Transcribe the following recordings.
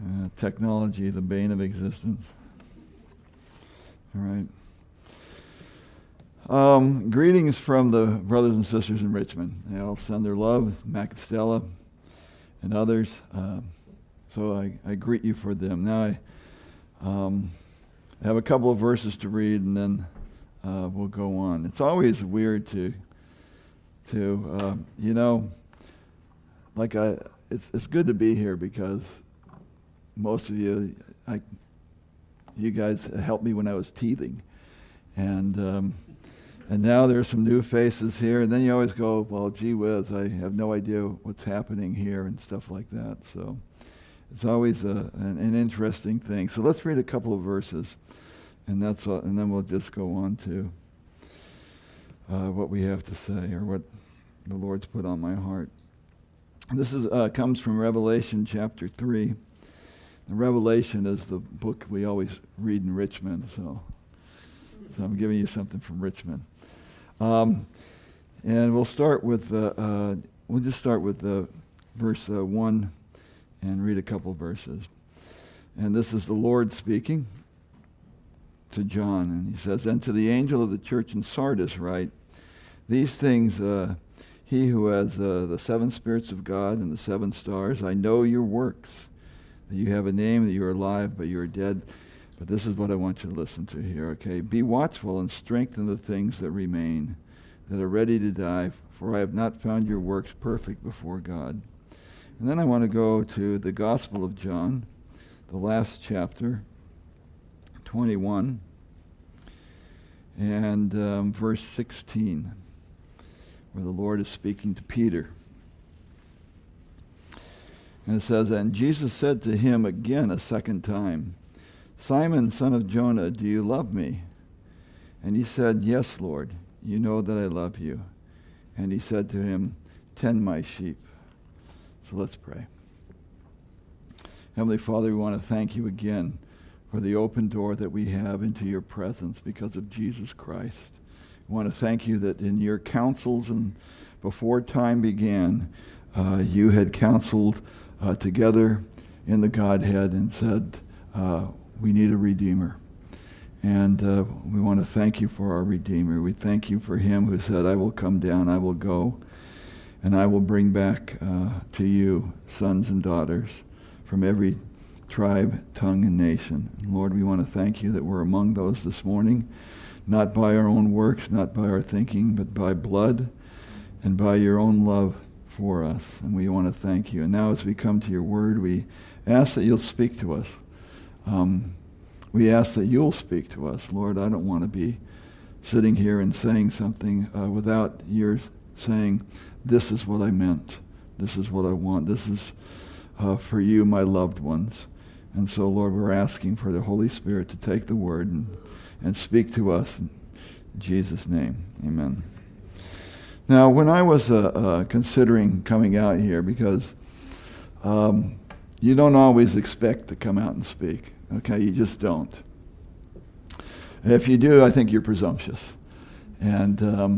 Technology, the bane of existence. All right. Greetings from the brothers and sisters in Richmond. They all send their love, Mac and Stella, and others. So I greet you for them. Now I have a couple of verses to read, and then we'll go on. It's always weird to it's good to be here because most of you guys helped me when I was teething, and now there's some new faces here, and then you always go, well, gee whiz, I have no idea what's happening here and stuff like that. So it's always an interesting thing. So let's read a couple of verses, and that's all, and then we'll just go on to what we have to say, or what the Lord's put on my heart. This comes from Revelation chapter 3. And Revelation is the book we always read in Richmond, so I'm giving you something from Richmond. And we'll start with verse 1 and read a couple verses. And this is the Lord speaking to John, and he says, "And to the angel of the church in Sardis write, these things he who has the seven spirits of God and the seven stars, I know your works, that you have a name, that you are alive, but you are dead." But this is what I want you to listen to here, okay? "Be watchful and strengthen the things that remain, that are ready to die, for I have not found your works perfect before God." And then I want to go to the Gospel of John, the last chapter, 21, and verse 16, where the Lord is speaking to Peter. And it says, "And Jesus said to him again a second time, 'Simon, son of Jonah, do you love me?' And he said, 'Yes, Lord, you know that I love you.' And he said to him, 'Tend my sheep.'" So let's pray. Heavenly Father, we want to thank you again for the open door that we have into your presence because of Jesus Christ. We want to thank you that in your counsels and before time began, you had counseled together in the Godhead and said, we need a Redeemer. And we want to thank you for our Redeemer. We thank you for him who said, "I will come down, I will go, and I will bring back to you sons and daughters from every tribe, tongue, and nation." And Lord, we want to thank you that we're among those this morning, not by our own works, not by our thinking, but by blood and by your own love for us. And we want to thank you. And now as we come to your word, we ask that you'll speak to us. We ask that you'll speak to us. Lord, I don't want to be sitting here and saying something without your saying, "This is what I meant. This is what I want. This is for you, my loved ones." And so, Lord, we're asking for the Holy Spirit to take the word and speak to us. In Jesus' name, amen. Now, when I was considering coming out here, because you don't always expect to come out and speak, okay? You just don't. And if you do, I think you're presumptuous. And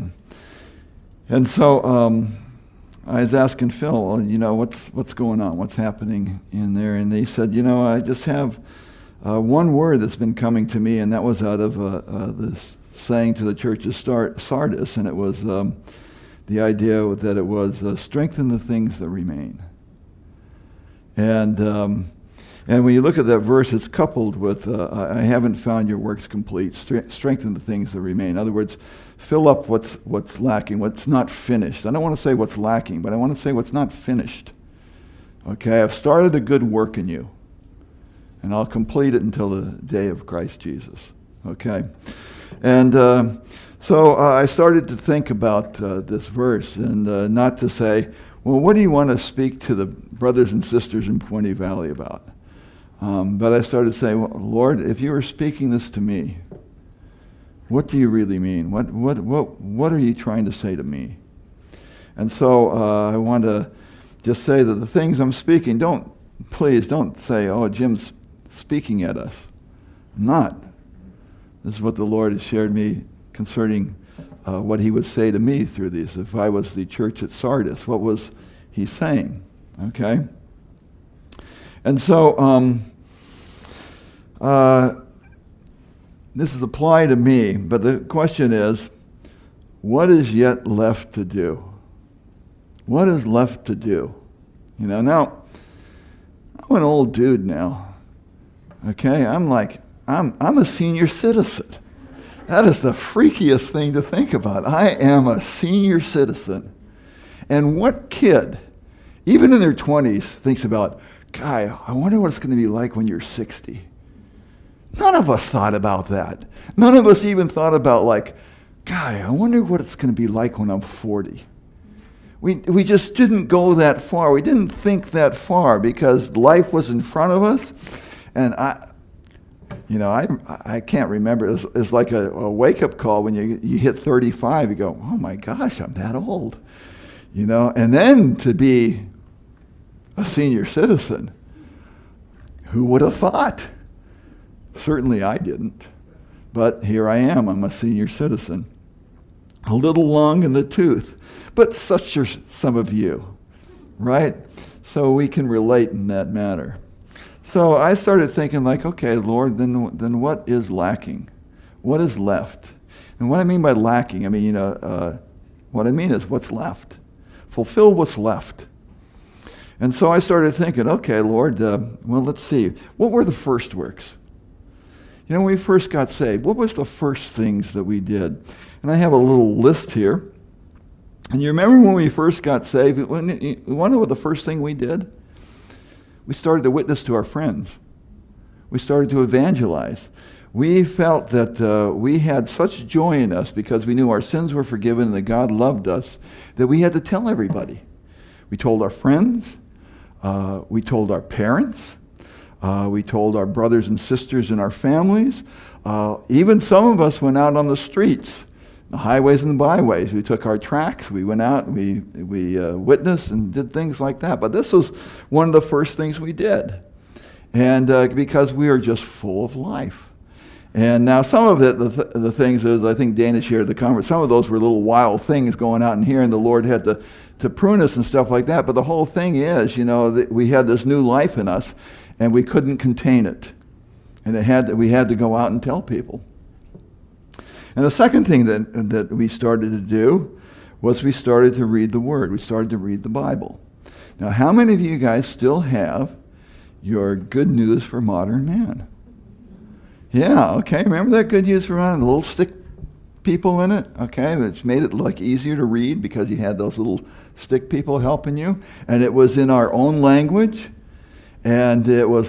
so I was asking Phil, well, what's going on? What's happening in there? And they said, I just have one word that's been coming to me, and that was out of this saying to the church of Sardis, and it was the idea that it was strengthen the things that remain. And when you look at that verse, it's coupled with I haven't found your works complete. Strengthen the things that remain. In other words, fill up what's lacking, what's not finished. I don't want to say what's lacking, but I want to say what's not finished. Okay, I've started a good work in you, and I'll complete it until the day of Christ Jesus. Okay, and so I started to think about this verse, and not to say, well, what do you want to speak to the brothers and sisters in Puente Valley about? But I started saying, well, Lord, if you were speaking this to me, what do you really mean? What are you trying to say to me? And so I want to just say that the things I'm speaking, please don't say, oh, Jim's speaking at us. I'm not. This is what the Lord has shared me concerning what he would say to me through these. If I was the church at Sardis, what was he saying? Okay? And so this is applied to me, but the question is, what is yet left to do? What is left to do? Now, I'm an old dude now. Okay, I'm a senior citizen. That is the freakiest thing to think about. I am a senior citizen. And what kid, even in their 20s, thinks about, "Guy, I wonder what it's going to be like when you're 60. None of us thought about that. None of us even thought about "Guy, I wonder what it's going to be like when I'm 40. We just didn't go that far. We didn't think that far because life was in front of us. And I can't remember. It's like a wake-up call when you hit 35. You go, oh my gosh, I'm that old. And then to be a senior citizen, who would have thought? Certainly I didn't. But here I am. I'm a senior citizen. A little long in the tooth. But such are some of you, right? So we can relate in that matter. So I started thinking okay, Lord, then what is lacking? What is left? And what I mean by lacking, what I mean is what's left. Fulfill what's left. And so I started thinking, okay, Lord, let's see. What were the first works? When we first got saved, what was the first things that we did? And I have a little list here. And you remember when we first got saved, you want to know what the first thing we did? We started to witness to our friends. We started to evangelize. We felt that we had such joy in us because we knew our sins were forgiven and that God loved us, that we had to tell everybody. We told our friends. We told our parents. We told our brothers and sisters in our families. Even some of us went out on the streets, the highways and the byways. We took our tracts. We went out. We witnessed and did things like that. But this was one of the first things we did, and because we are just full of life. And now some of it, the things is, I think Dana shared the conference, some of those were little wild things going out in here, and the Lord had to prune us and stuff like that. But the whole thing is, that we had this new life in us, and we couldn't contain it. And we had to go out and tell people. And the second thing that we started to do was we started to read the Word. We started to read the Bible. Now, how many of you guys still have your Good News for Modern Man? Yeah, okay. Remember that Good News for Modern Man? The little stick people in it? Okay, which made it easier to read because you had those little stick people helping you. And it was in our own language. And it was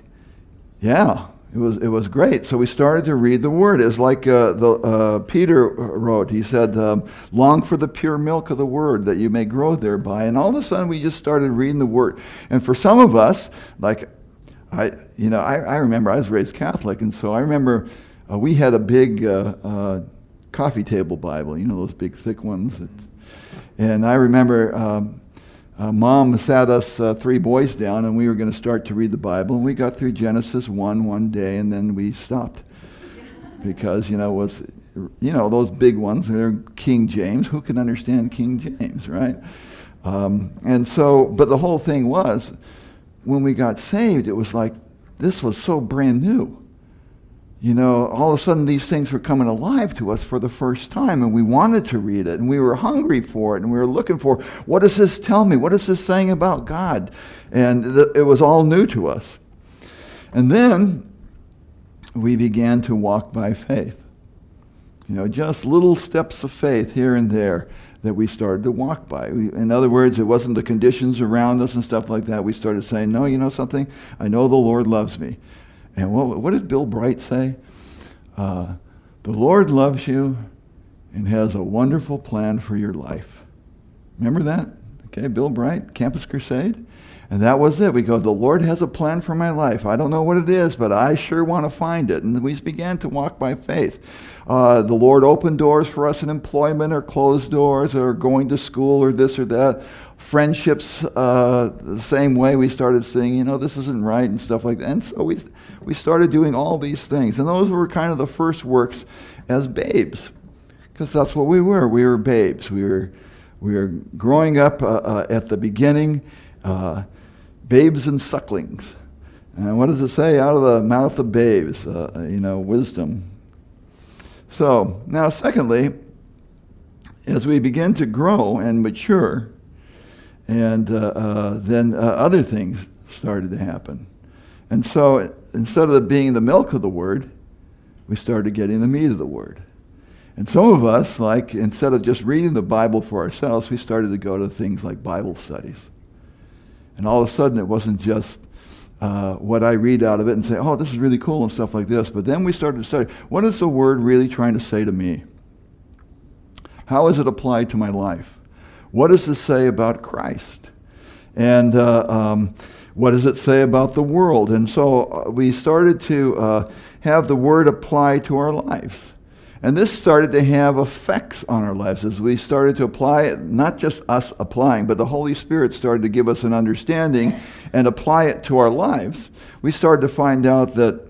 it was great. So we started to read the Word. It was like Peter wrote. He said, long for the pure milk of the Word that you may grow thereby. And all of a sudden we just started reading the Word. And for some of us, I remember I was raised Catholic, and so I remember we had a big coffee table Bible, those big thick ones. And I remember Mom sat us three boys down, and we were going to start to read the Bible. And we got through Genesis 1 one day, and then we stopped because it was those big ones. They're King James. Who can understand King James, right? And so, but the whole thing was, when we got saved, it was this was so brand new. All of a sudden these things were coming alive to us for the first time, and we wanted to read it, and we were hungry for it, and we were looking for, what does this tell me? What is this saying about God? And it was all new to us. And then we began to walk by faith. Just little steps of faith here and there that we started to walk by. In other words, it wasn't the conditions around us and stuff like that. We started saying, no, you know something? I know the Lord loves me. And what did Bill Bright say? The Lord loves you and has a wonderful plan for your life. Remember that? Okay, Bill Bright, Campus Crusade. And that was it. We go, the Lord has a plan for my life. I don't know what it is, but I sure want to find it. And we began to walk by faith. The Lord opened doors for us in employment, or closed doors, or going to school, or this or that. Friendships, the same way. We started saying, this isn't right and stuff like that. And so we started doing all these things. And those were kind of the first works as babes, because that's what we were. We were babes. We were growing up at the beginning, babes and sucklings. And what does it say? Out of the mouth of babes, wisdom. So, now secondly, as we begin to grow and mature, and then other things started to happen. And so, instead of being the milk of the Word, we started getting the meat of the Word. And some of us, like, instead of just reading the Bible for ourselves, we started to go to things like Bible studies. And all of a sudden, it wasn't just what I read out of it and say, oh, this is really cool and stuff like this. But then we started to study, what is the Word really trying to say to me? How is it applied to my life? What does it say about Christ? And what does it say about the world? And so we started to have the Word apply to our lives. And this started to have effects on our lives as we started to apply it, not just us applying, but the Holy Spirit started to give us an understanding and apply it to our lives. We started to find out that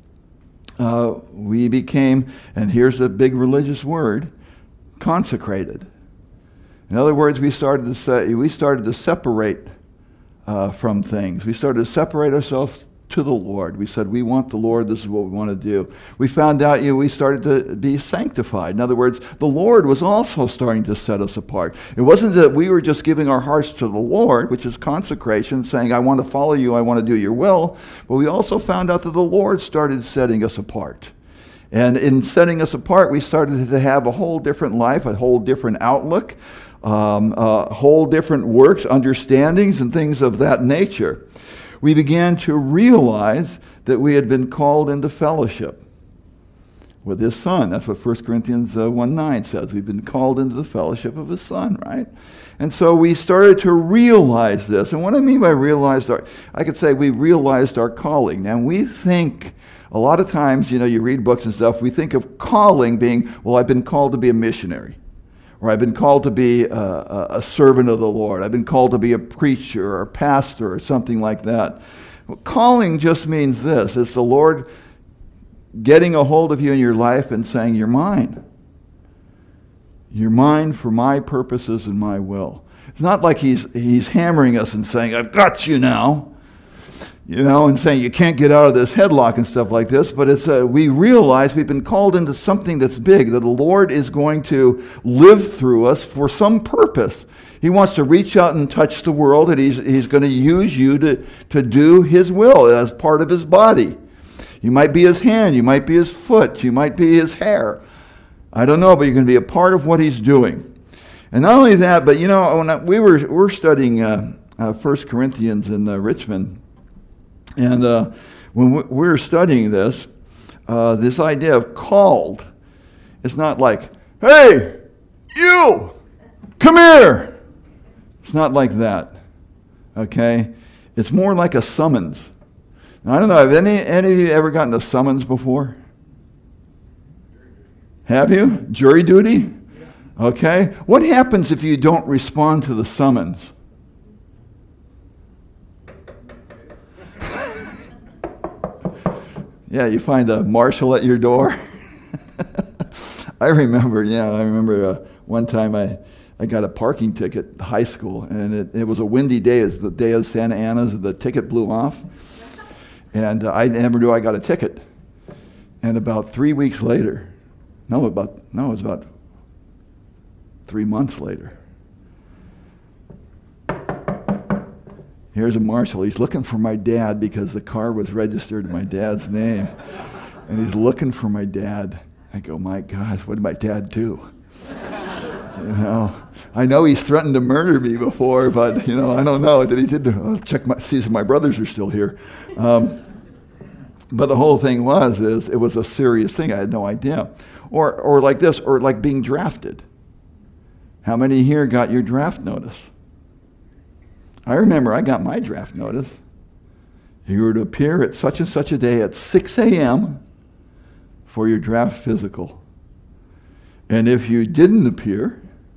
we became, and here's a big religious word, consecrated. In other words, we started to separate from things. We started to separate ourselves to the Lord. We said, we want the Lord, this is what we want to do. We found out we started to be sanctified. In other words, the Lord was also starting to set us apart. It wasn't that we were just giving our hearts to the Lord, which is consecration, saying, I want to follow you, I want to do your will, but we also found out that the Lord started setting us apart. And in setting us apart, we started to have a whole different life, a whole different outlook, whole different works, understandings, and things of that nature. We began to realize that we had been called into fellowship with His Son. That's what 1 Corinthians 1:9 says. We've been called into the fellowship of His Son, right? And so we started to realize this. And what I mean by I could say we realized our calling. Now we think, a lot of times, you read books and stuff, we think of calling being, well, I've been called to be a missionary. Or I've been called to be a servant of the Lord. I've been called to be a preacher or a pastor or something like that. Well, calling just means this. It's the Lord getting a hold of you in your life and saying, you're mine. You're mine for my purposes and my will. It's not like he's hammering us and saying, I've got you now. And saying you can't get out of this headlock and stuff like this, but it's we realize we've been called into something that's big, that the Lord is going to live through us for some purpose. He wants to reach out and touch the world, and he's going to use you to do His will as part of His body. You might be His hand, you might be His foot, you might be His hair. I don't know, but you're going to be a part of what He's doing. And not only that, but when we're studying 1 Corinthians in Richmond. And when we're studying this idea of called, it's not like, hey, you, come here. It's not like that, okay? It's more like a summons. Now, I don't know, have any of you ever gotten a summons before? Have you? Jury duty? Okay. What happens if you don't respond to the summons? Yeah, you find a marshal at your door. I remember one time I got a parking ticket at high school, and it was a windy day. It was the day of Santa Ana's, the ticket blew off. And I never knew I got a ticket. And about 3 weeks later, it was about 3 months later, here's a marshal. He's looking for my dad because the car was registered in my dad's name. And he's looking for my dad. I go, my gosh, what did my dad do? I know he's threatened to murder me before, but, I don't know. I'll see if my brothers are still here. But the whole thing it was a serious thing. I had no idea. Or like this, or like being drafted. How many here got your draft notice? I remember I got my draft notice. You were to appear at such and such a day at 6 a.m. for your draft physical. And if you didn't appear,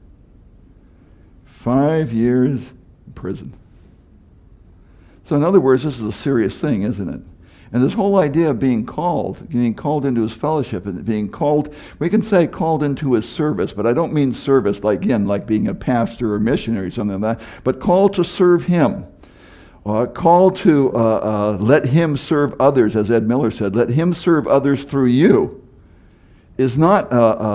5 years in prison. So in other words, this is a serious thing, isn't it? And this whole idea of being called into His fellowship, and being called, we can say called into His service, but I don't mean service like being a pastor or missionary or something like that, but called to serve Him. call to let him serve others, as Ed Miller said, let him serve others through you, is not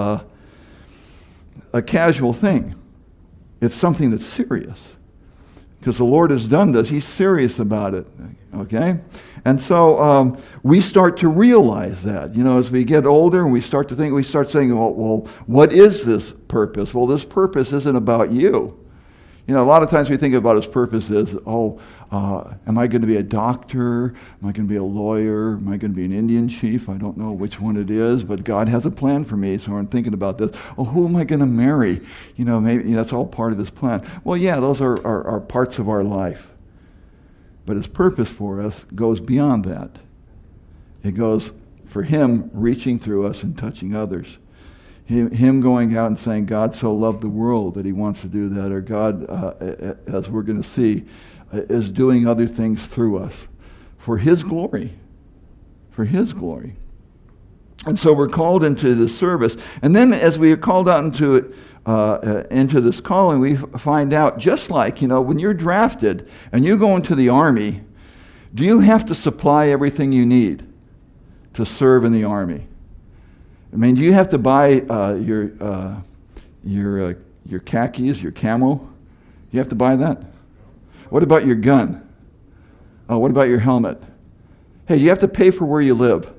a casual thing. It's something that's serious. Because the Lord has done this. He's serious about it. Okay? And so we start to realize that. As we get older and we start to think, we start saying, well, what is this purpose? Well, this purpose isn't about you. A lot of times we think about his purpose as, am I going to be a doctor? Am I going to be a lawyer? Am I going to be an Indian chief? I don't know which one it is, but God has a plan for me, so I'm thinking about this. Who am I going to marry? Maybe that's all part of his plan. Well, yeah, those are parts of our life. But his purpose for us goes beyond that. It goes for him reaching through us and touching others. Him going out and saying, God so loved the world that he wants to do that, or God, as we're going to see, is doing other things through us for his glory. For his glory. And so we're called into this service. And then as we are called out into this calling, we find out, just like, when you're drafted and you go into the Army, do you have to supply everything you need to serve in the Army? Do you have to buy your khakis, your camo? You have to buy that? What about your gun? What about your helmet? Hey, do you have to pay for where you live?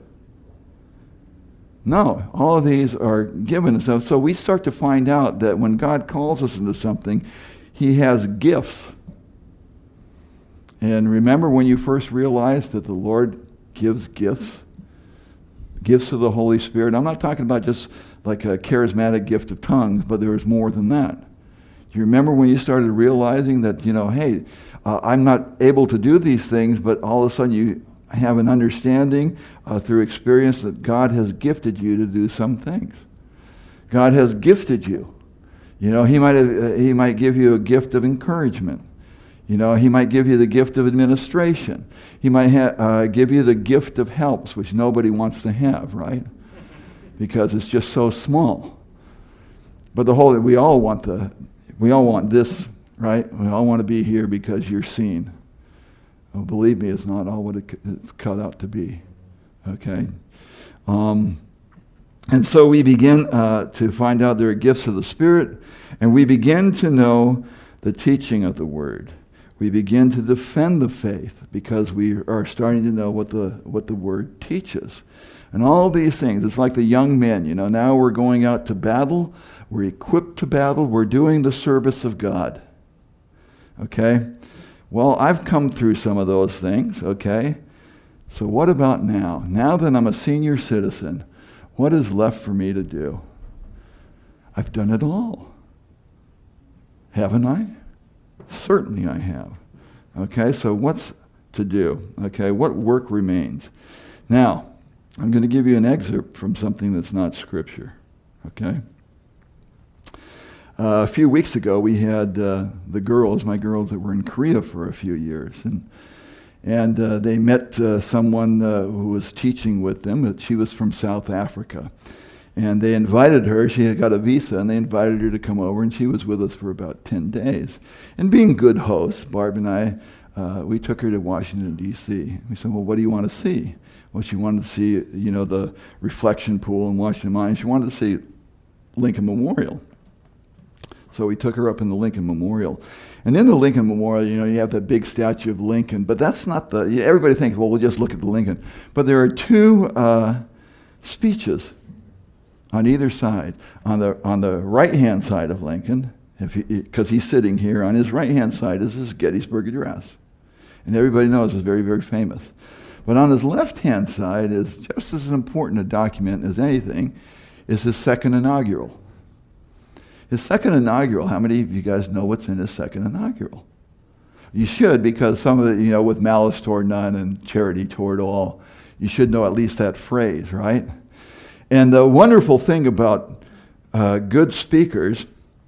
No, all of these are given. So we start to find out that when God calls us into something, he has gifts. And remember when you first realized that the Lord gives gifts? Gifts of the Holy Spirit. I'm not talking about just like a charismatic gift of tongues, but there is more than that. Do you remember when you started realizing that, hey, I'm not able to do these things, but all of a sudden you have an understanding through experience that God has gifted you to do some things. God has gifted you. He might give you a gift of encouragement. He might give you the gift of administration. He might give you the gift of helps, which nobody wants to have, right? Because it's just so small. But we all want this, right? We all want to be here because you're seen. Oh, believe me, it's not all what it's cut out to be. Okay? And so we begin to find out there are gifts of the Spirit, and we begin to know the teaching of the Word. We begin to defend the faith because we are starting to know what the Word teaches. And all these things, it's like the young men, now we're going out to battle, we're equipped to battle, we're doing the service of God. Okay? Well, I've come through some of those things, okay? So what about now? Now that I'm a senior citizen, what is left for me to do? I've done it all. Haven't I? Certainly I have. Okay, so what's to do? Okay, what work remains? Now, I'm going to give you an excerpt from something that's not Scripture. Okay? A few weeks ago, we had my girls that were in Korea for a few years, and they met someone who was teaching with them. She was from South Africa. And they invited her, she had got a visa, and they invited her to come over, and she was with us for about 10 days. And being good hosts, Barb and I, we took her to Washington, D.C. We said, well, what do you want to see? Well, she wanted to see, the reflection pool in Washington Mine. She wanted to see Lincoln Memorial. So we took her up in the Lincoln Memorial. And in the Lincoln Memorial, you have that big statue of Lincoln, but that's not everybody thinks, well, we'll just look at the Lincoln. But there are two speeches on either side. On the right-hand side of Lincoln, because he's sitting here, on his right-hand side is his Gettysburg Address. And everybody knows it's very, very famous. But on his left-hand side is just as important a document as anything, is his second inaugural. His second inaugural, how many of you guys know what's in his second inaugural? You should, because some of it, with malice toward none and charity toward all, you should know at least that phrase, right? And the wonderful thing about good speakers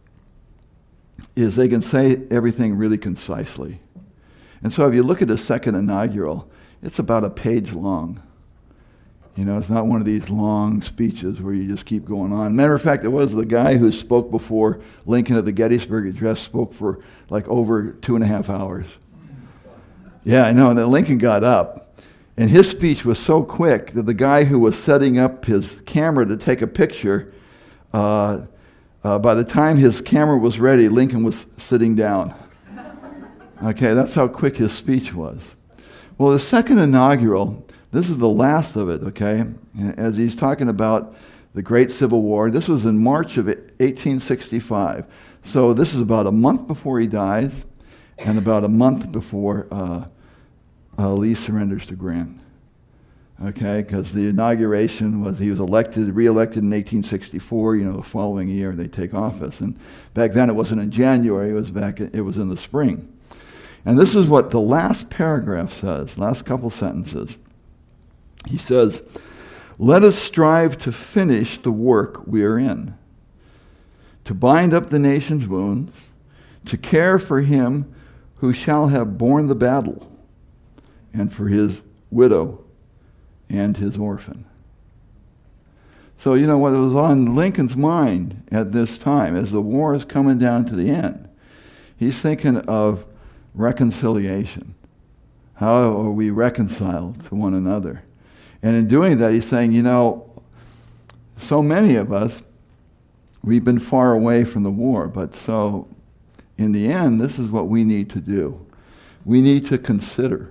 is they can say everything really concisely. And so if you look at his second inaugural, it's about a page long. It's not one of these long speeches where you just keep going on. Matter of fact, it was the guy who spoke before Lincoln at the Gettysburg Address spoke for like over 2.5 hours. Yeah, I know. And then Lincoln got up, and his speech was so quick that the guy who was setting up his camera to take a picture, by the time his camera was ready, Lincoln was sitting down. Okay, that's how quick his speech was. Well, the second inaugural, this is the last of it, okay, as he's talking about the Great Civil War. This was in March of 1865. So this is about a month before he dies and about a month before Lee surrenders to Grant. Okay, because the inauguration was, he was re-elected in 1864, the following year they take office. And back then it wasn't in January, it was in the spring. And this is what the last paragraph says, last couple sentences. He says, "Let us strive to finish the work we are in, to bind up the nation's wounds, to care for him who shall have borne the battle, and for his widow and his orphan." So, what was on Lincoln's mind at this time, as the war is coming down to the end, he's thinking of reconciliation. How are we reconciled to one another? And in doing that, he's saying, so many of us, we've been far away from the war, but so in the end, this is what we need to do. We need to consider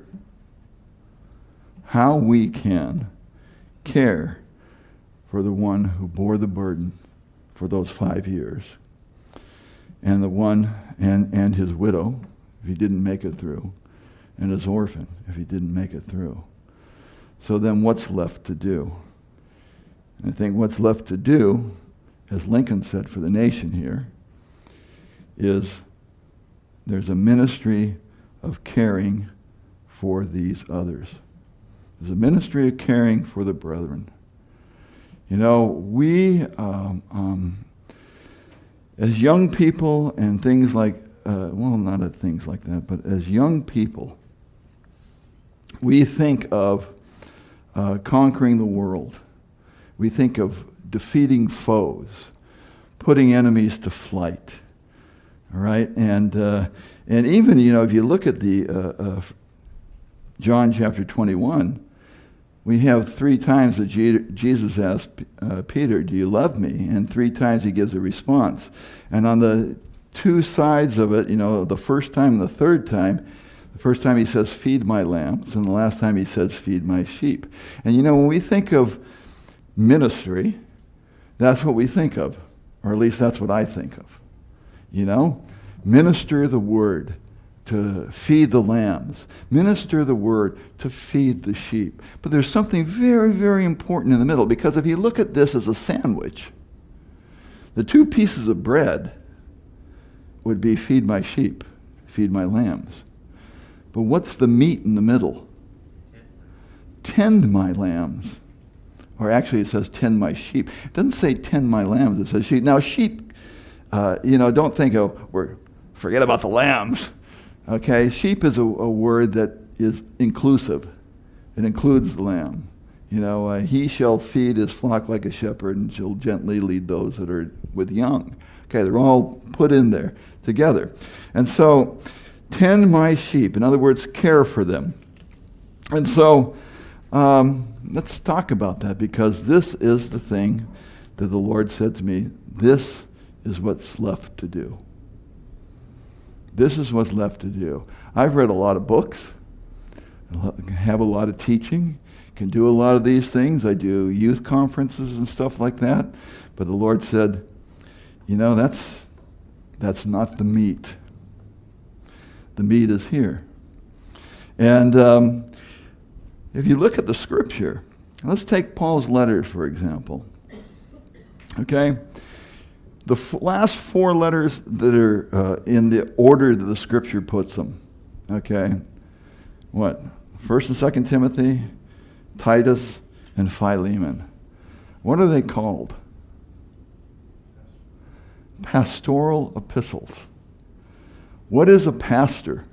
how we can care for the one who bore the burden for those 5 years, and the one and his widow, if he didn't make it through, and his orphan, if he didn't make it through. So then what's left to do? And I think what's left to do, as Lincoln said for the nation here, is there's a ministry of caring for these others. There's a ministry of caring for the brethren. We, as young people and things like, not at things like that, but as young people, we think of conquering the world. We think of defeating foes, putting enemies to flight. All right, and even if you look at the John chapter 21, we have 3 times that Jesus asked Peter, "Do you love me?" And 3 times he gives a response. And on the 2 sides of it, the first time and the third time, the first time he says, "Feed my lambs," and the last time he says, "Feed my sheep." And when we think of ministry, that's what we think of, or at least that's what I think of. Minister the word to feed the lambs. Minister the word to feed the sheep. But there's something very, very important in the middle, because if you look at this as a sandwich, the 2 pieces of bread would be feed my sheep, feed my lambs. But what's the meat in the middle? Tend my lambs. Or actually it says tend my sheep. It doesn't say tend my lambs, it says sheep. Now sheep, don't think, forget about the lambs. Okay, sheep is a word that is inclusive. It includes the lamb. He shall feed his flock like a shepherd and shall gently lead those that are with young. Okay, they're all put in there together. And so, tend my sheep. In other words, care for them. And so, let's talk about that, because this is the thing that the Lord said to me, this is what's left to do. This is what's left to do. I've read a lot of books, have a lot of teaching, can do a lot of these things. I do youth conferences and stuff like that. But the Lord said, that's not the meat. The meat is here. And if you look at the scripture, let's take Paul's letters, for example. Okay? The last 4 letters that are in the order that the scripture puts them. Okay? What? 1st and 2nd Timothy, Titus, and Philemon. What are they called? Pastoral epistles. What is a pastor?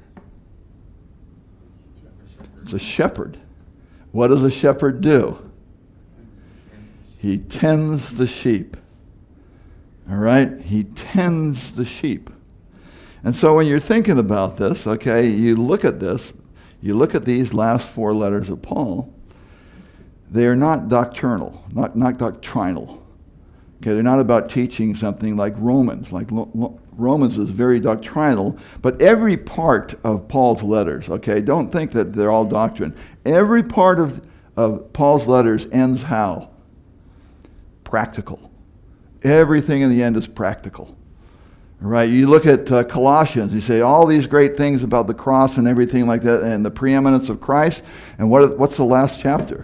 It's a shepherd. What does a shepherd do? He tends the sheep. All right? He tends the sheep. And so when you're thinking about this, okay, you look at this, You look at these last 4 letters of Paul, they are not doctrinal, not doctrinal. Okay, they're not about teaching something like Romans. Romans is very doctrinal, but every part of Paul's letters, okay, don't think that they're all doctrine. Every part of Paul's letters ends how? Practical. Everything in the end is practical. Right? You look at Colossians, you say all these great things about the cross and everything like that and the preeminence of Christ, and what's the last chapter?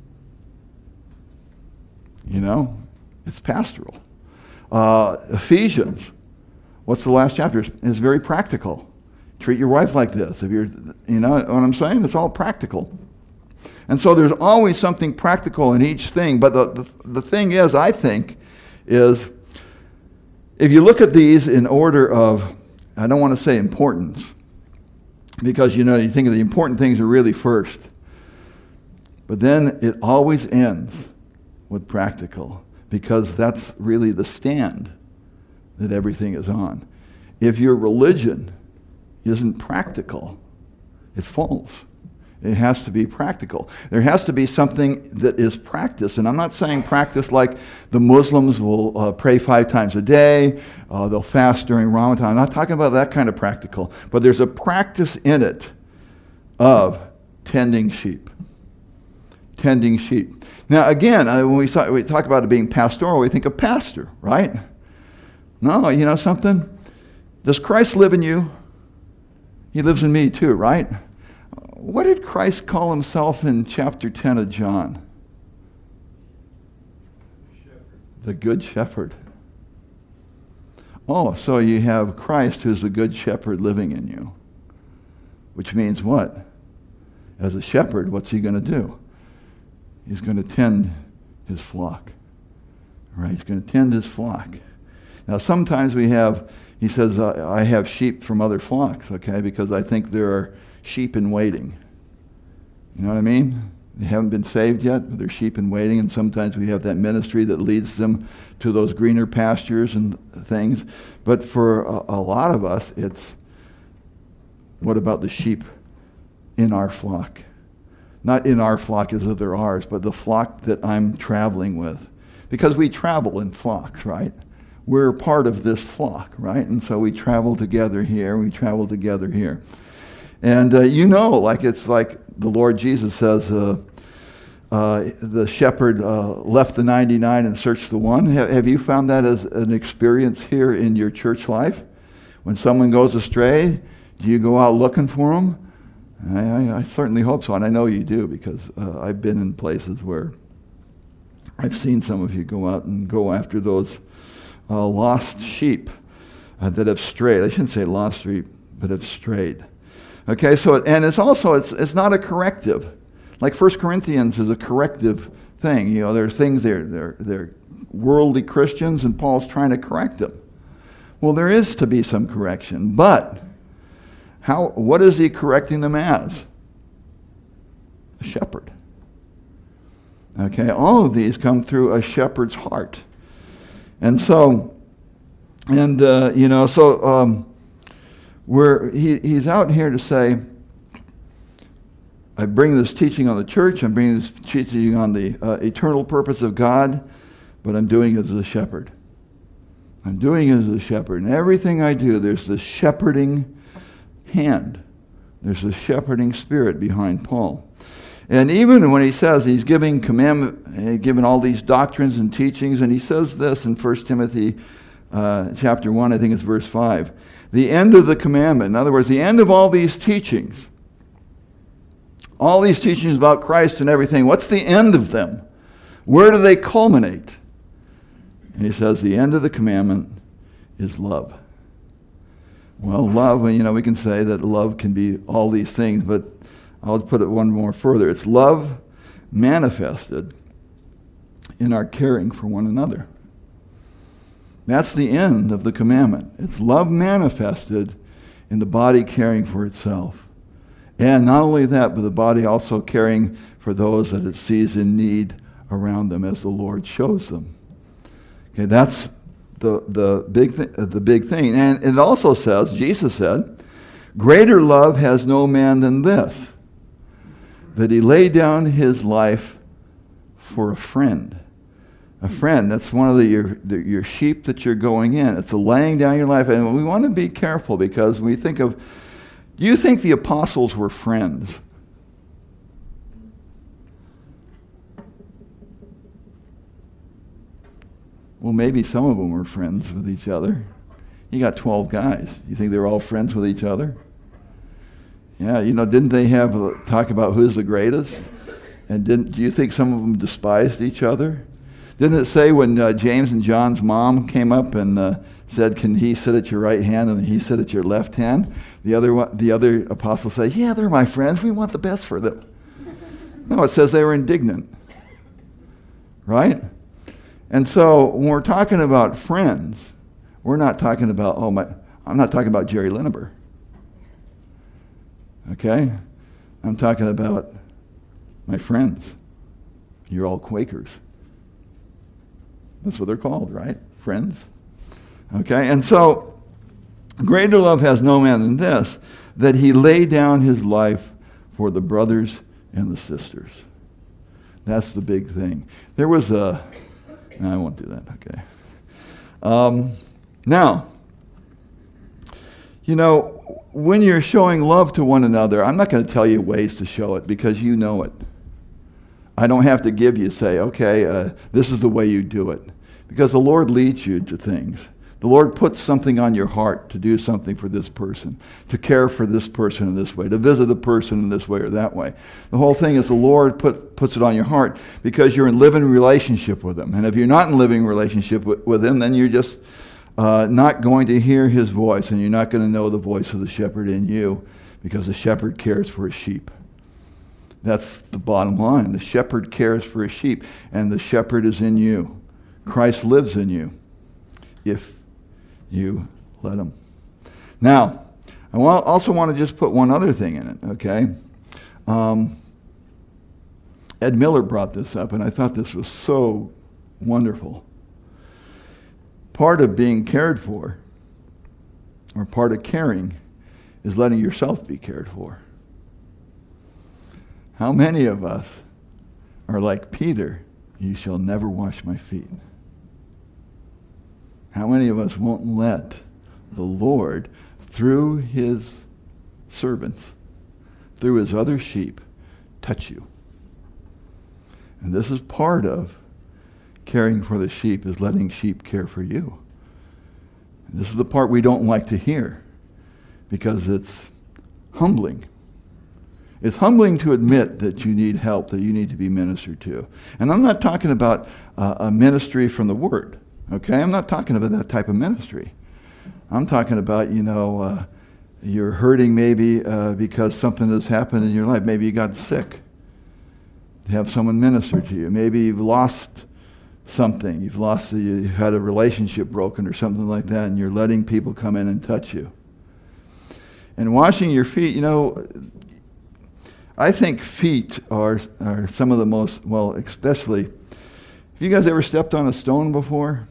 It's pastoral. Ephesians, what's the last chapter? It's very practical. Treat your wife like this. If you're, you know what I'm saying? It's all practical. And so there's always something practical in each thing. But the thing is, I think, is if you look at these in order of, I don't want to say importance, because you think of the important things are really first. But then it always ends with practical, because that's really the stand that everything is on. If your religion isn't practical, it falls. It has to be practical. There has to be something that is practice. And I'm not saying practice like the Muslims will pray 5 times a day, they'll fast during Ramadan. I'm not talking about that kind of practical. But there's a practice in it of tending sheep. Tending sheep. Now again, when we talk about it being pastoral, we think of pastor, right? No, you know something? Does Christ live in you? He lives in me too, right? What did Christ call himself in chapter 10 of John? The Good Shepherd. Oh, so you have Christ who's the Good Shepherd living in you. Which means what? As a shepherd, what's he going to do? He's going to tend his flock. Right? He's going to tend his flock. Now sometimes he says, I have sheep from other flocks, okay, because I think there are sheep in waiting. You know what I mean? They haven't been saved yet, but they're sheep in waiting, and sometimes we have that ministry that leads them to those greener pastures and things. But for a lot of us, it's, what about the sheep in our flock? Not in our flock as if they're ours, but the flock that I'm traveling with. Because we travel in flocks, right? We're part of this flock, right? And so we travel together here, we travel together here. And it's like the Lord Jesus says, the shepherd left the 99 and searched the one. Have you found that as an experience here in your church life? When someone goes astray, do you go out looking for them? I certainly hope so, and I know you do, because I've been in places where I've seen some of you go out and go after those lost sheep that have strayed. I shouldn't say lost sheep, but have strayed. Okay, so, and it's also, it's not a corrective. Like 1 Corinthians is a corrective thing. There are things they're worldly Christians, and Paul's trying to correct them. Well, there is to be some correction, but what is he correcting them as? A shepherd. Okay, all of these come through a shepherd's heart. And so, he's out here to say, I bring this teaching on the church, I'm bringing this teaching on the eternal purpose of God, but I'm doing it as a shepherd. I'm doing it as a shepherd. And everything I do, there's this shepherding hand. There's a shepherding spirit behind Paul. And even when he says he's giving given all these doctrines and teachings, and he says this in 1 Timothy chapter 1, I think it's verse 5. The end of the commandment, in other words, the end of all these teachings about Christ and everything, what's the end of them? Where do they culminate? And he says the end of the commandment is love. Well, love, we can say that love can be all these things, but I'll put it one more further. It's love manifested in our caring for one another. That's the end of the commandment. It's love manifested in the body caring for itself. And not only that, but the body also caring for those that it sees in need around them as the Lord shows them. Okay, that's the big thing. And it also says, Jesus said, greater love has no man than this, that he laid down his life for a friend. A friend, that's one of your sheep that you're going in. It's a laying down your life. And we want to be careful because we think of, do you think the apostles were friends? Well, maybe some of them were friends with each other. You got 12 guys. You think they were all friends with each other? Yeah, didn't they have talk about who's the greatest? And do you think some of them despised each other? Didn't it say when James and John's mom came up and said, "Can he sit at your right hand and he sit at your left hand?" The other apostles say, "Yeah, they're my friends. We want the best for them." No, it says they were indignant, right? And so when we're talking about friends, we're not talking about I'm not talking about Jerry Lineber. Okay, I'm talking about my friends. You're all Quakers. That's what they're called, right? Friends. Okay, and so greater love has no man than this, that he laid down his life for the brothers and the sisters. That's the big thing. There was no, I won't do that, okay. Now, when you're showing love to one another, I'm not going to tell you ways to show it because you know it. I don't have to say, okay, this is the way you do it. Because the Lord leads you to things. The Lord puts something on your heart to do something for this person, to care for this person in this way, to visit a person in this way or that way. The whole thing is the Lord puts it on your heart because you're in living relationship with him. And if you're not in living relationship with him, then you're just not going to hear his voice, and you're not going to know the voice of the shepherd in you because the shepherd cares for his sheep. That's the bottom line. The shepherd cares for his sheep, and the shepherd is in you. Christ lives in you if you let him. Now, I also want to just put one other thing in it, okay? Ed Miller brought this up, and I thought this was so wonderful. Part of being cared for, or part of caring, is letting yourself be cared for. How many of us are like Peter, "You shall never wash my feet"? How many of us won't let the Lord, through his servants, through his other sheep, touch you? And this is part of caring for the sheep, is letting sheep care for you. And this is the part we don't like to hear because it's humbling. It's humbling to admit that you need help, that you need to be ministered to. And I'm not talking about a ministry from the Word, okay? I'm not talking about that type of ministry. I'm talking about, you're hurting maybe because something has happened in your life. Maybe you got sick. Have someone minister to you. Maybe you've lost something. You've had a relationship broken or something like that, and you're letting people come in and touch you. And washing your feet, I think feet are some of the most, especially, have you guys ever stepped on a stone before?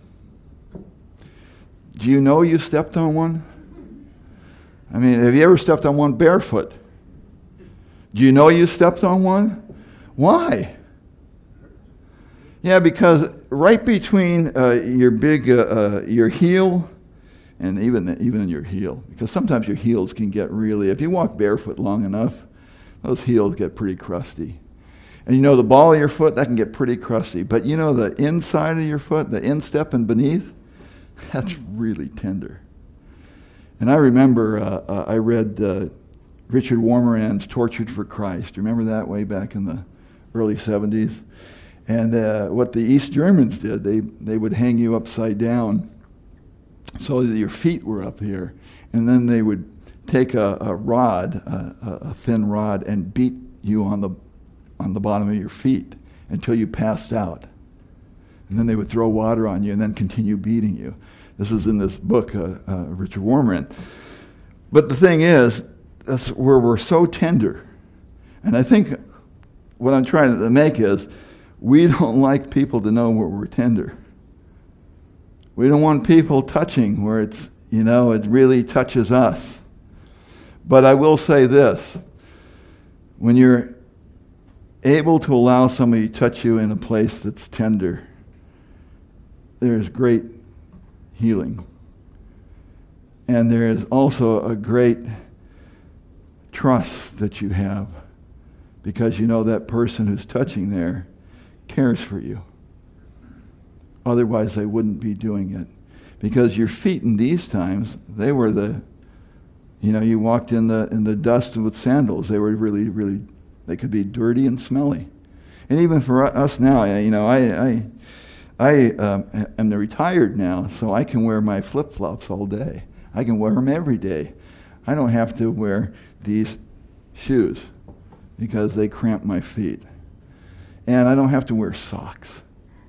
Do you know you stepped on one? I mean, have you ever stepped on one barefoot? Do you know you stepped on one? Why? Yeah, because right between your heel and even in your heel, because sometimes your heels can get really, if you walk barefoot long enough, those heels get pretty crusty. And the ball of your foot, that can get pretty crusty. But the inside of your foot, the instep and beneath, that's really tender. And I remember I read Richard Warmerand's Tortured for Christ. Do you remember that way back in the early 70s? And what the East Germans did, they would hang you upside down so that your feet were up here. And then they would take a rod, a thin rod, and beat you on the bottom of your feet until you passed out. And then they would throw water on you and then continue beating you. This is in this book, Richard Warmerand. But the thing is, that's where we're so tender. And I think what I'm trying to make is, we don't like people to know where we're tender. We don't want people touching where it's, it really touches us. But I will say this, when you're able to allow somebody to touch you in a place that's tender, there's great healing. And there is also a great trust that you have, because you know that person who's touching there cares for you. Otherwise, they wouldn't be doing it. Because your feet in these times, they were you walked in the dust with sandals. They were really, really, they could be dirty and smelly. And even for us now, I am retired now, so I can wear my flip-flops all day. I can wear them every day. I don't have to wear these shoes because they cramp my feet. And I don't have to wear socks.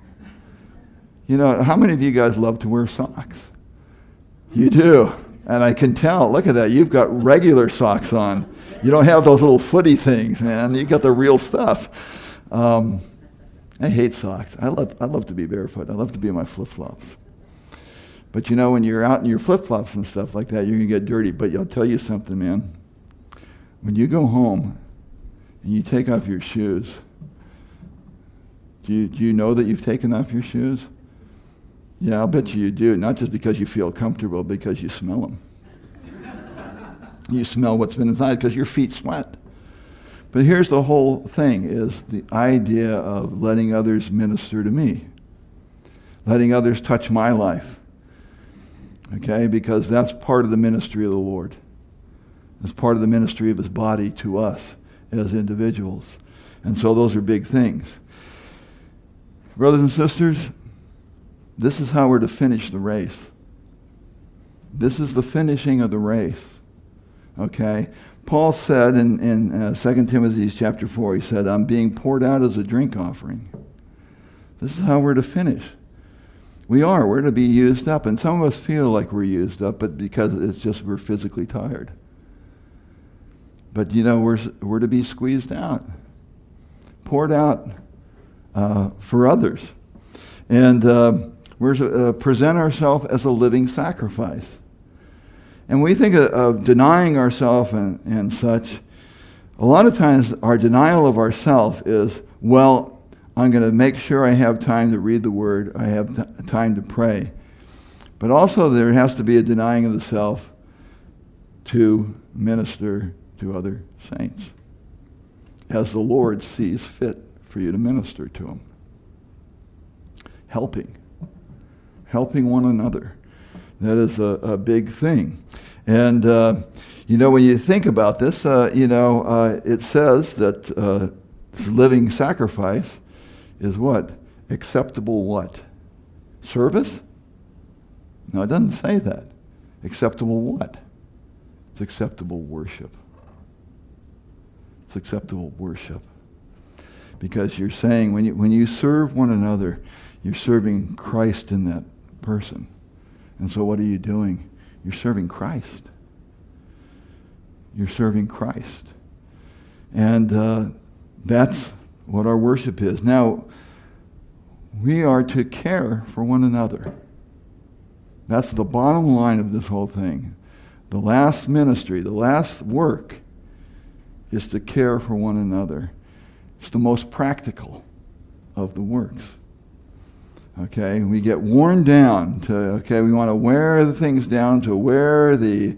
How many of you guys love to wear socks? You do. And I can tell. Look at that. You've got regular socks on. You don't have those little footy things, man. You got the real stuff. I hate socks. I love to be barefoot. I love to be in my flip-flops. But when you're out in your flip-flops and stuff like that, you're going to get dirty. But I'll tell you something, man. When you go home and you take off your shoes, do you know that you've taken off your shoes? Yeah, I'll bet you do. Not just because you feel comfortable, because you smell them. You smell what's been inside because your feet sweat. But here's the whole thing, is the idea of letting others minister to me. Letting others touch my life. Okay? Because that's part of the ministry of the Lord. It's part of the ministry of his body to us as individuals. And so those are big things. Brothers and sisters, this is how we're to finish the race. This is the finishing of the race. Okay? Paul said in 2 Timothy chapter 4, he said, I'm being poured out as a drink offering. This is how we're to finish. We're to be used up. And some of us feel like we're used up, but because it's just we're physically tired. But we're to be squeezed out. Poured out for others. And we're to present ourselves as a living sacrifice. And when we think of denying ourselves and such, a lot of times our denial of ourselves is, I'm going to make sure I have time to read the Word, I have time to pray. But also there has to be a denying of the self to minister to other saints, as the Lord sees fit for you to minister to them. Helping one another. That is a big thing. And, when you think about this, it says that living sacrifice is what? Acceptable what? Service? No, it doesn't say that. Acceptable what? It's acceptable worship. It's acceptable worship. Because you're saying, when you serve one another, you're serving Christ in that person. And so what are you doing? You're serving Christ. You're serving Christ. And that's what our worship is. Now, we are to care for one another. That's the bottom line of this whole thing. The last ministry, the last work is to care for one another. It's the most practical of the works. Okay, we get worn down to, we want to wear the things down to where the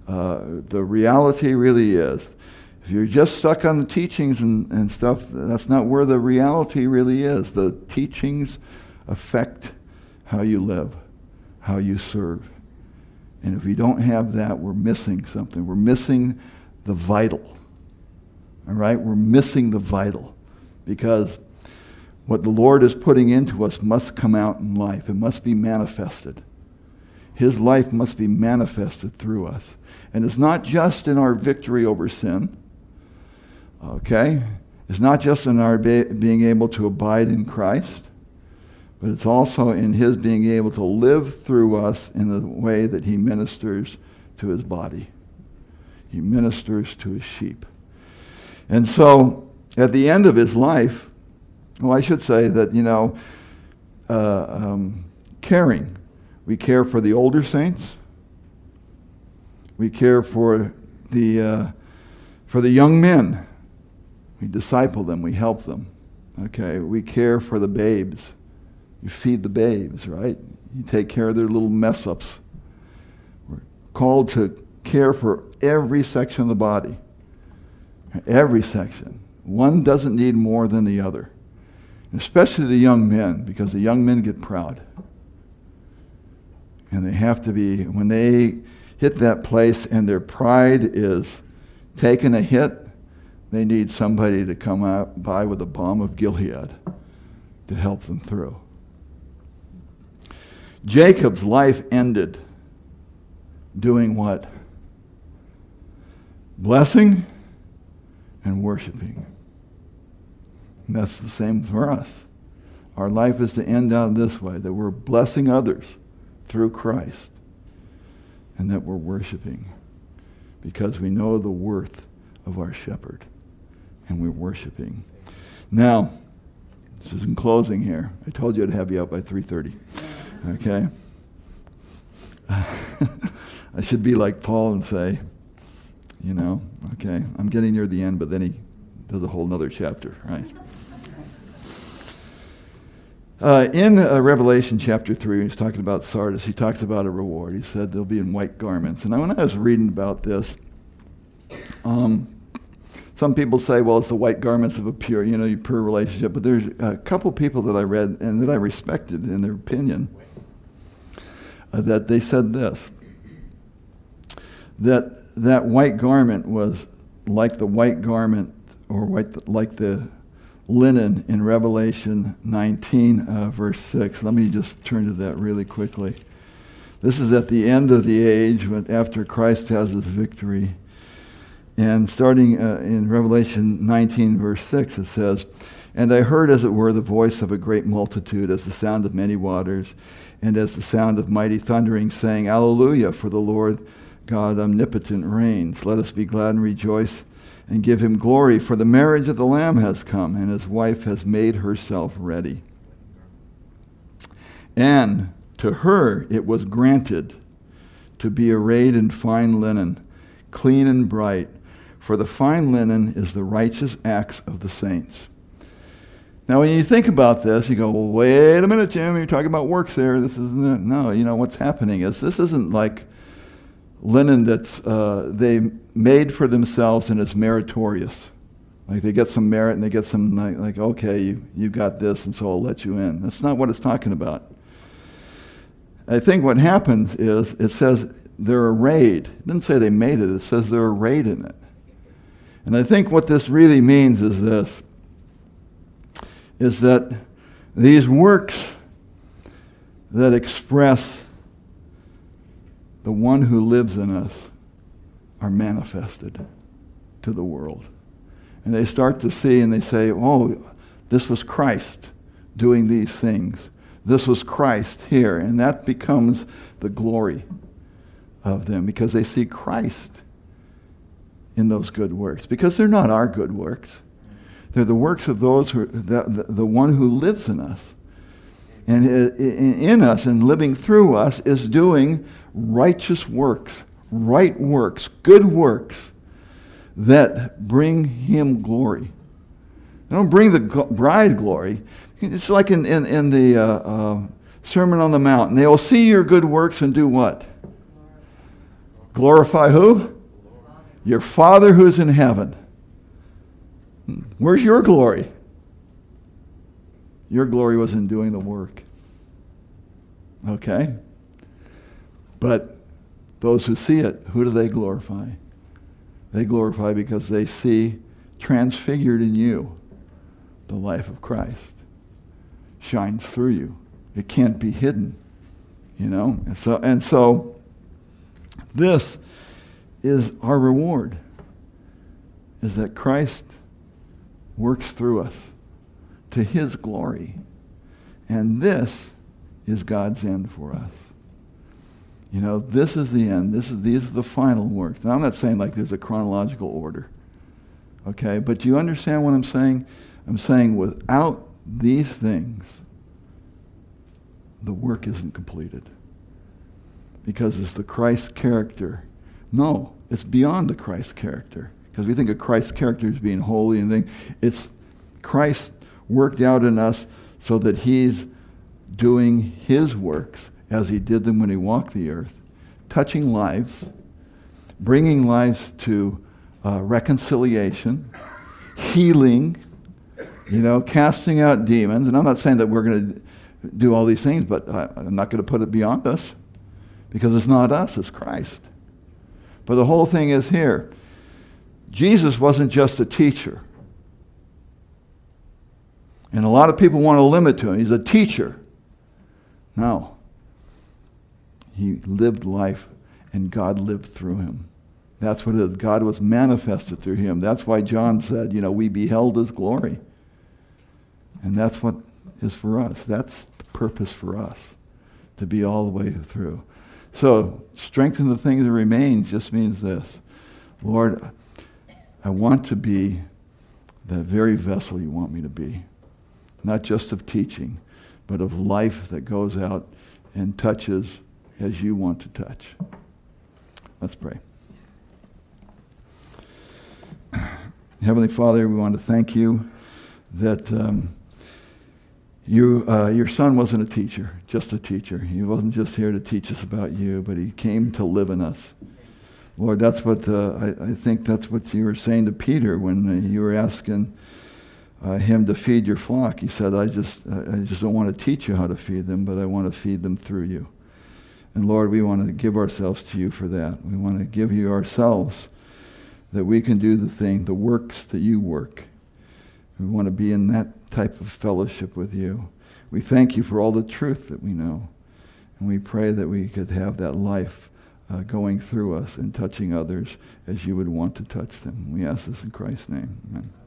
reality really is. If you're just stuck on the teachings and stuff, that's not where the reality really is. The teachings affect how you live, how you serve. And if we don't have that, we're missing something. We're missing the vital. All right? We're missing the vital. Because what the Lord is putting into us must come out in life. It must be manifested. His life must be manifested through us. And it's not just in our victory over sin. Okay? It's not just in our being able to abide in Christ, but it's also in his being able to live through us in the way that he ministers to his body. He ministers to his sheep. And so, at the end of his life, I should say that, caring. We care for the older saints. We care for the young men We disciple them. We help them. Okay, we care for the babes. You feed the babes, right? You take care of their little mess-ups. We're called to care for every section of the body. Every section. One doesn't need more than the other. Especially the young men, because the young men get proud. And they have to be, when they hit that place and their pride is taking a hit, they need somebody to come out by with a balm of Gilead to help them through. Jacob's life ended doing what? Blessing and worshiping. And that's the same for us. Our life is to end out this way, that we're blessing others through Christ and that we're worshiping because we know the worth of our shepherd and we're worshiping. Now, this is in closing here. I told you I'd have you up by 3:30. Okay? I should be like Paul and say, okay, I'm getting near the end, but then he does a whole nother chapter, right? In Revelation chapter 3, when he's talking about Sardis, he talks about a reward. He said they'll be in white garments. And when I was reading about this, some people say, well, it's the white garments of a pure, your pure relationship. But there's a couple people that I read and that I respected in their opinion, that they said this, that white garment was like the white garment or like the linen in Revelation 19, verse 6. Let me just turn to that really quickly. This is at the end of the age, after Christ has his victory. And starting in Revelation 19, verse 6, it says, "And I heard, as it were, the voice of a great multitude, as the sound of many waters, and as the sound of mighty thundering, saying, Alleluia, for the Lord God omnipotent reigns. Let us be glad and rejoice and give him glory, for the marriage of the Lamb has come, and his wife has made herself ready. And to her it was granted to be arrayed in fine linen, clean and bright, for the fine linen is the righteous acts of the saints." Now, when you think about this, you go, well, wait a minute, Jim, you're talking about works there. This isn't it. No, what's happening is this isn't like linen that's they made for themselves and it's meritorious. Like they get some merit and they get some, like okay, you got this and so I'll let you in. That's not what it's talking about. I think what happens is it says they're arrayed. It didn't say they made it. It says they're arrayed in it. And I think what this really means is this, is that these works that express the one who lives in us are manifested to the world. And they start to see and they say, oh, this was Christ doing these things. This was Christ here. And that becomes the glory of them because they see Christ in those good works. Because they're not our good works. They're the works of those who, the one who lives in us. And in us and living through us is doing righteous works, right works, good works that bring him glory. They don't bring the bride glory. It's like in the Sermon on the Mount. They will see your good works and do what? Glorify who? Your Father who's in heaven. Where's your glory? Your glory was in doing the work. Okay? But those who see it, who do they glorify? They glorify because they see transfigured in you the life of Christ. Shines through you. It can't be hidden. And so this is our reward, is that Christ works through us to his glory. And this is God's end for us. This is the end. These are the final works. Now, I'm not saying like there's a chronological order. Okay? But do you understand what I'm saying? I'm saying without these things, the work isn't completed. Because it's the Christ character. No, it's beyond the Christ character. Because we think of Christ's character as being holy and things. It's Christ worked out in us so that he's doing his works as he did them when he walked the earth, touching lives, bringing lives to reconciliation, healing, casting out demons. And I'm not saying that we're going to do all these things, but I'm not going to put it beyond us, because it's not us, it's Christ. But the whole thing is here. Jesus wasn't just a teacher. And a lot of people want to limit to him. He's a teacher. No. He lived life, and God lived through him. That's what it is. God was manifested through him. That's why John said, we beheld his glory. And that's what is for us. That's the purpose for us, to be all the way through. So, strengthen the things that remain just means this. Lord, I want to be the very vessel you want me to be. Not just of teaching, but of life that goes out and touches as you want to touch. Let's pray. Heavenly Father, we want to thank you that your son wasn't a teacher, just a teacher. He wasn't just here to teach us about you, but he came to live in us. Lord, that's what I think that's what you were saying to Peter when you were asking him to feed your flock. He said, I just don't want to teach you how to feed them, but I want to feed them through you. And Lord, we want to give ourselves to you for that. We want to give you ourselves that we can do the works that you work. We want to be in that type of fellowship with you. We thank you for all the truth that we know. And we pray that we could have that life going through us and touching others as you would want to touch them. We ask this in Christ's name. Amen.